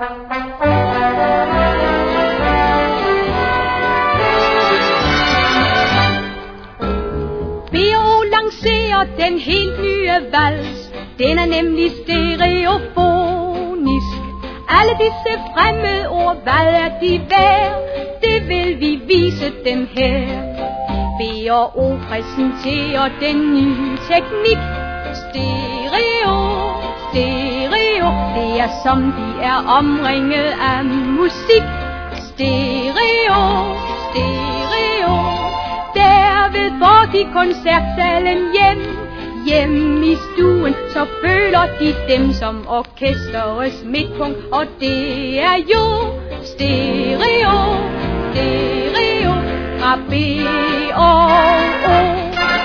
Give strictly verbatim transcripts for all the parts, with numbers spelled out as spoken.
B O lancerer den helt nye vals. Den er nemlig stereofonisk. Alle disse fremmede ord, hvad er de værd? Det vil vi vise dem her. B O præsenterer den nye teknik. Stereo, stereo, det er som de er omringet af musik. Stereo, stereo, derved får de koncertsalen hjem. Hjem i stuen, så føler de dem som orkesterets midtpunkt. Og det er jo stereo, stereo fra B O O.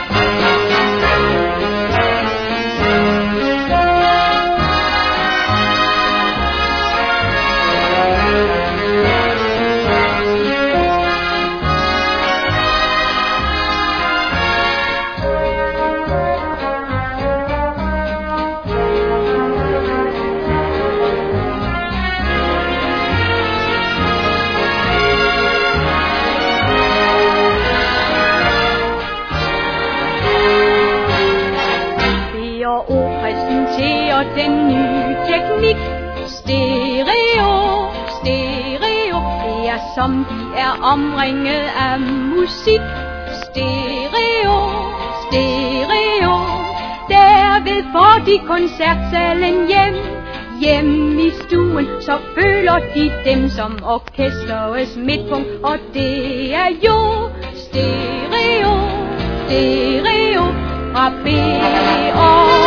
Den nye teknik. Stereo, stereo, det er som de er omringet af musik. Stereo, stereo, derved får de koncertsalen hjem. Hjem i stuen, så føler de dem som orkesterets midtpunkt. Og det er jo stereo, stereo fra B O O.